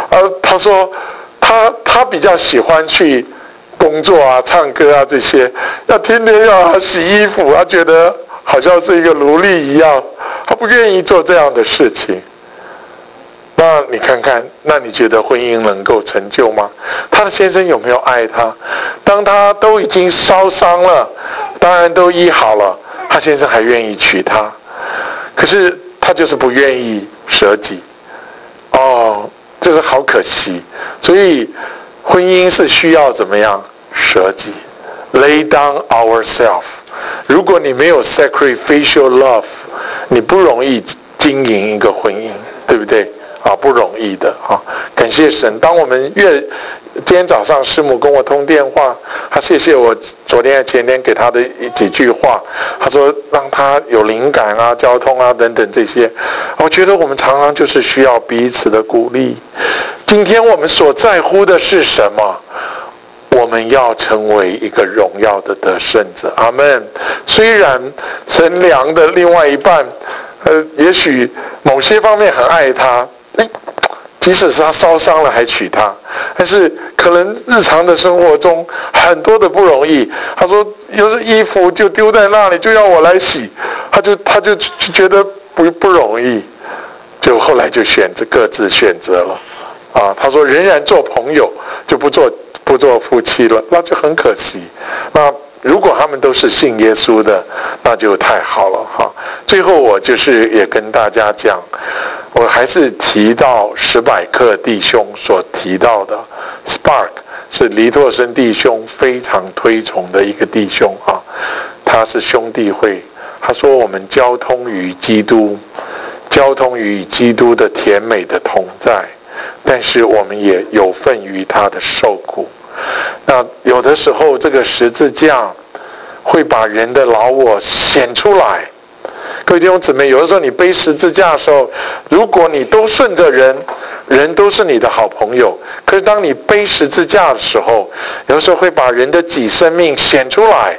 他说他比较喜欢去工作啊、唱歌啊这些，天天要他洗衣服，他觉得好像是一个奴隶一样，他不愿意做这样的事情。那你看看，那你觉得婚姻能够成就吗？他的先生有没有爱他？当他都已经烧伤了，当然都医好了，他先生还愿意娶她，可是他就是不愿意舍己。就是好可惜。所以婚姻是需要怎么样舍己 ，lay down ourselves。如果你没有 sacrificial love， 你不容易经营一个婚姻，对不对？不容易的啊！感谢神。当我们今天早上师母跟我通电话，她谢谢我昨天前天给她的几句话，她说让她有灵感啊、交通啊等等这些。我觉得我们常常就是需要彼此的鼓励。今天我们所在乎的是什么？我们要成为一个荣耀的得胜者。阿们。虽然陈良的另外一半，也许某些方面很爱他。即使是他烧伤了还娶她，但是可能日常的生活中很多的不容易。他说有的衣服就丢在那里，就要我来洗，他就觉得不容易，就后来就各自选择了。他说仍然做朋友，就不做夫妻了，那就很可惜。那如果他们都是信耶稣的，那就太好了哈。最后我就是也跟大家讲，我还是提到史百克弟兄所提到的 Spark， 是黎拓生弟兄非常推崇的一个弟兄啊。他是兄弟会，他说我们交通于基督，交通于基督的甜美的同在，但是我们也有份于他的受苦。那有的时候这个十字架会把人的老我显出来。各位弟兄姊妹，有的时候你背十字架的时候，如果你都顺着人都是你的好朋友，可是当你背十字架的时候，有的时候会把人的己生命显出来，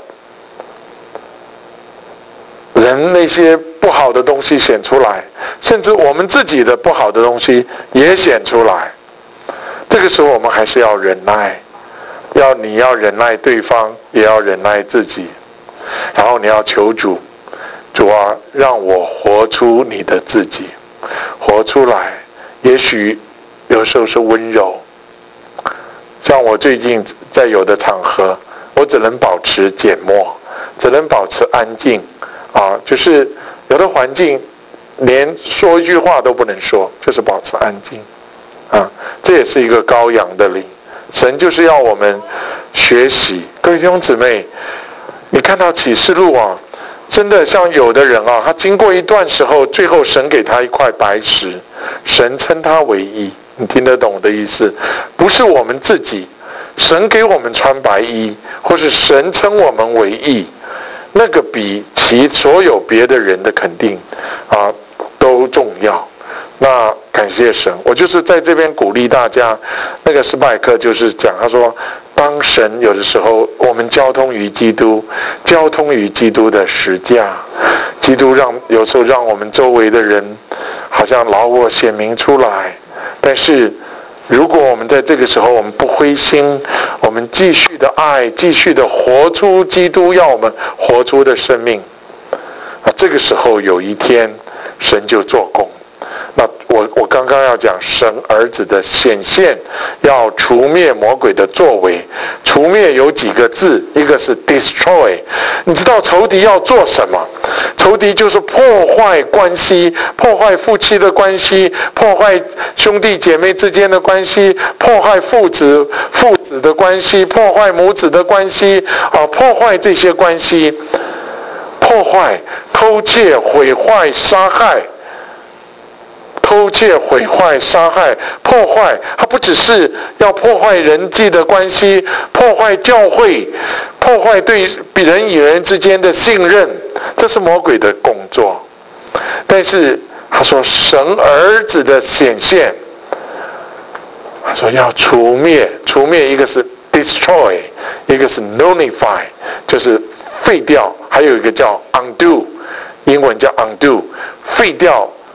人那些不好的东西显出来，甚至我们自己的不好的东西也显出来。这个时候我们还是要忍耐，你要忍耐对方，也要忍耐自己，然后你要求主啊，让我活出你的自己，活出来。也许有时候是温柔，像我最近在有的场合，我只能保持缄默，只能保持安静就是有的环境连说一句话都不能说，就是保持安静这也是一个羔羊的灵。神就是要我们学习。各位弟兄姊妹，你看到启示录真的像有的人他经过一段时候，最后神给他一块白石，神称他为义。你听得懂我的意思？不是我们自己，神给我们穿白衣，或是神称我们为义，那个比其所有别的人的肯定都重要。那感谢神，我就是在这边鼓励大家。那个史百克就是讲，他说当神有的时候我们交通于基督，交通于基督的十架，基督有时候让我们周围的人好像老我显明出来，但是如果我们在这个时候我们不灰心，我们继续的爱，继续的活出基督要我们活出的生命这个时候有一天神就做工。那我刚刚要讲神儿子的显现，要除灭魔鬼的作为。除灭有几个字，一个是 destroy。你知道仇敌要做什么？仇敌就是破坏关系，破坏夫妻的关系，破坏兄弟姐妹之间的关系，破坏父子的关系，破坏母子的关系破坏这些关系，破坏、偷窃、毁坏、杀害。偷窃、毁坏、杀害、破坏，它不只是要破坏人际的关系，破坏教会，破坏对人与人之间的信任，这是魔鬼的工作。但是他说神儿子的显现，他说要除灭，一个是 destroy， 一个是 nullify， 就是废掉，还有一个叫 undo， 英文叫 undo， 废掉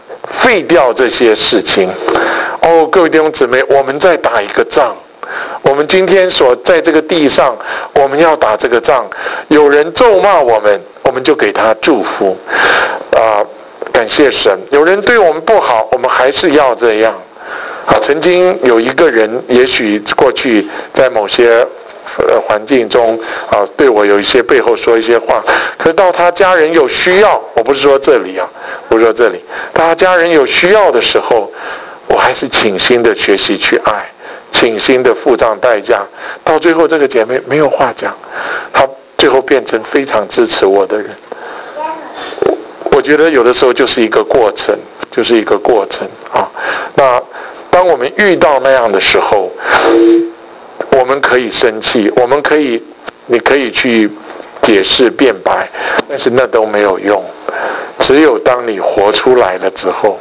废掉这些事情。哦，各位弟兄姊妹，我们在打一个仗。我们今天所在这个地上，我们要打这个仗。有人咒骂我们，我们就给他祝福，感谢神。有人对我们不好，我们还是要这样。曾经有一个人，也许过去在某些环境中对我有一些背后说一些话，可是到他家人有需要，我不是说这里不是说这里，当他家人有需要的时候，我还是倾心的学习去爱，倾心的付上代价。到最后这个姐妹没有话讲，她最后变成非常支持我的人。我觉得有的时候就是一个过程，那当我们遇到那样的时候，我们可以生气，你可以去解释辩白，但是那都没有用。只有当你活出来了之后，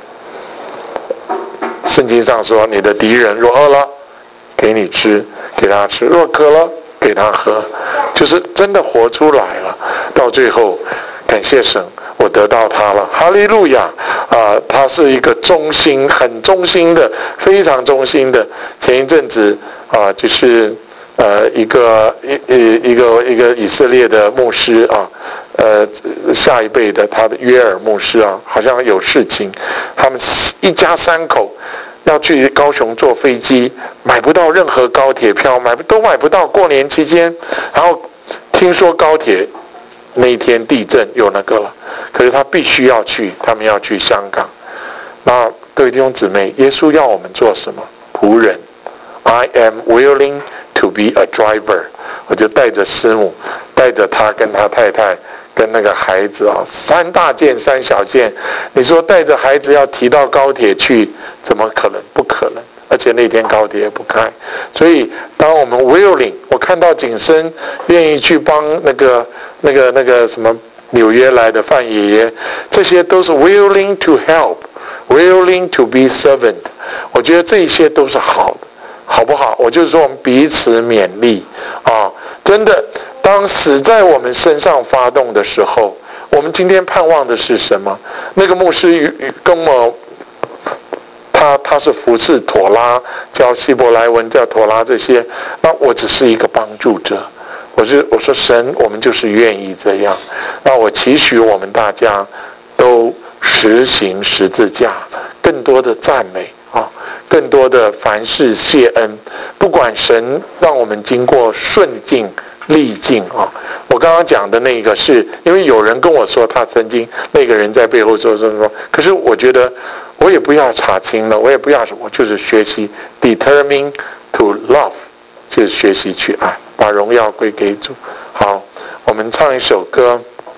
圣经上说，你的敌人若饿了，给你吃，给他吃；若渴了，给他喝。就是真的活出来了。到最后，感谢神，我得到他了，哈利路亚！他是一个忠心，很忠心的，非常忠心的。前一阵子就是一个以色列的牧师下一辈的他的约尔牧师好像有事情，他们一家3口要去高雄坐飞机，买不到任何高铁票，都买不到。过年期间，然后听说高铁那一天地震有那个了，可是他必须要去，他们要去香港。那各位弟兄姊妹，耶稣要我们做什么？仆人。I am willing to be a driver。我就带着师母，带着他跟他太太跟那个孩子3大件3小件。你说带着孩子要提到高铁去，怎么可能？不可能。而且那天高铁也不开。所以当我们 willing， 我看到景深愿意去帮那个什么纽约来的范爷爷，这些都是 willing to help，willing to be servant。我觉得这些都是好的，好不好？我就是说我们彼此勉励真的，当死在我们身上发动的时候，我们今天盼望的是什么？那个牧师跟我，他是服侍妥拉，教希伯来文，教妥拉这些，那我只是一个帮助者。我说神，我们就是愿意这样。那我期许我们大家都实行十字架，更多的赞美更多的凡事谢恩。不管神让我们经过顺境历境我刚刚讲的那个是因为有人跟我说他曾经那个人在背后说，可是我觉得我也不要查清了，我也不要什么，就是学习 determine to love， 就是学习去爱，把荣耀归给主。好，我们唱一首歌。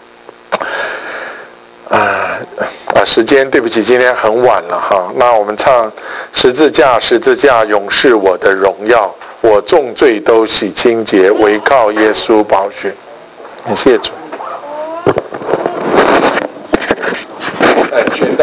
时间对不起，今天很晚了那我们唱十字架，十字架永是我的荣耀，我重罪都洗清洁，唯靠耶稣宝血。感谢主。宣道。